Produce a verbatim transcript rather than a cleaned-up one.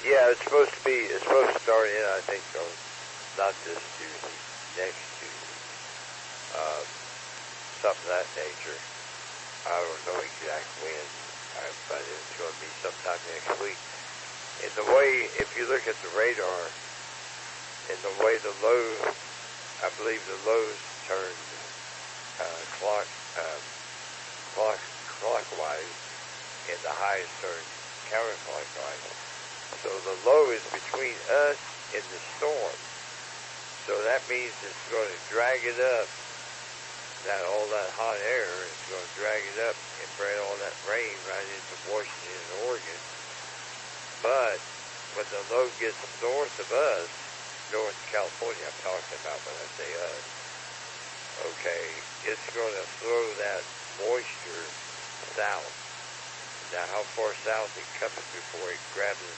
Yeah, it's supposed to be, it's supposed to start in, I think, on not this Tuesday, next Tuesday. Um, something of that nature. I don't know exactly when, uh, but it's going to be sometime next week. And the way, if you look at the radar, and the way the low, I believe the lows turned uh, clock, uh, clock, clockwise, and the highs turned counterclockwise. So the low is between us and the storm. So that means it's going to drag it up. That all that hot air is going to drag it up and bring all that rain right into Washington and Oregon. But when the low gets north of us, North California, I'm talking about when I say us, okay, it's going to throw that moisture south. Now, how far south it comes before it grabs the